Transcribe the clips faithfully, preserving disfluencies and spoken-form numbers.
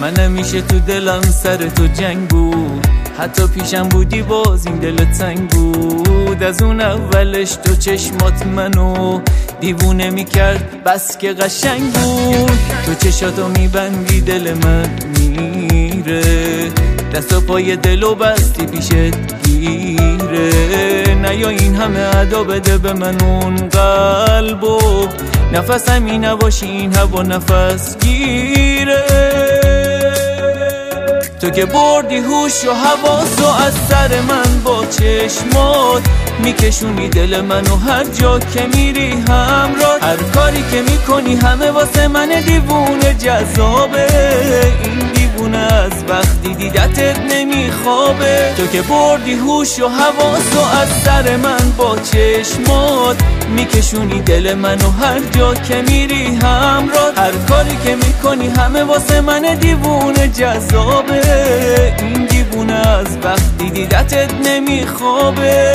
من همیشه تو دلم سر تو جنگ بود، حتی پیشم بودی باز این دل تنگ بود. از اون اولش تو چشمات منو دیوونه میکرد بس که قشنگ بود. تو چشاتو میبندی دل من میره، دست و پای دلو بستی پیشت گیره. نه یا این همه ادا بده به من اون قلبو، نفس همی نباشی این هوا نفس گیره. تو که بردی هوش و حواسو از سر من با چشمات، میکشونی دل منو هر جا که میری همراه. هر کاری که میکنی همه واسه من دیوونه جذابه، این دیوونه از وقتی دیدتت نمیخوابه. تو که بردی هوش و حواسو از سر من با چشمات، میکشونی دل منو هر جا که میری همراه. هر کاری که میکنی همه واسه من دیوونه جذابه، این دیوونه از وقتی دیدتت نمیخوابه.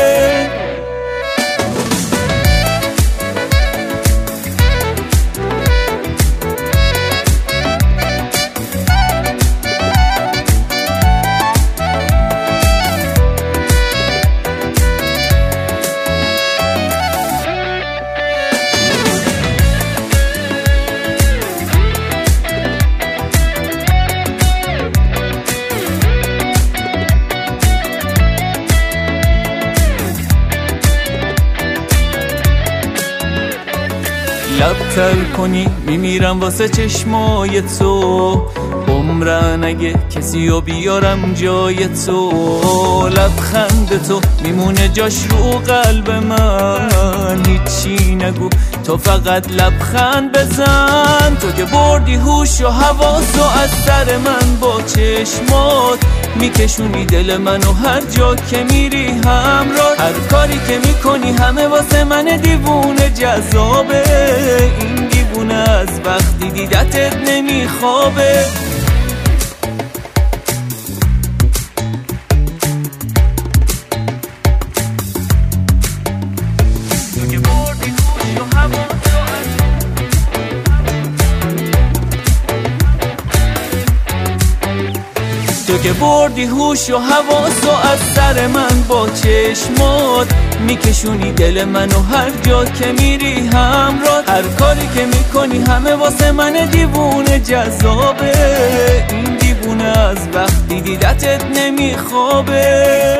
لب تر کنی میمیرم واسه چشمای تو، عمرن اگه کسی رو بیارم جای تو. لبخند تو میمونه جاش رو قلب من، هیچی نگو تو فقط لبخند بزن. تو که بردی هوش و حواسو از سر من با چشمات، میکشونی دل منو هر جا که میری همراه. هر کاری که میکنی همه واسه من دیوونه جذابه، این دیوونه از وقتی دیدتت نمیخوابه. تو که بردی هوش و حواسو از سر من با چشمات، میکشونی دل منو هر جا که میری همراه. هر کاری که میکنی همه واسه من دیوونه جذابه، این دیوونه از وقتی دیدتت نمیخوابه.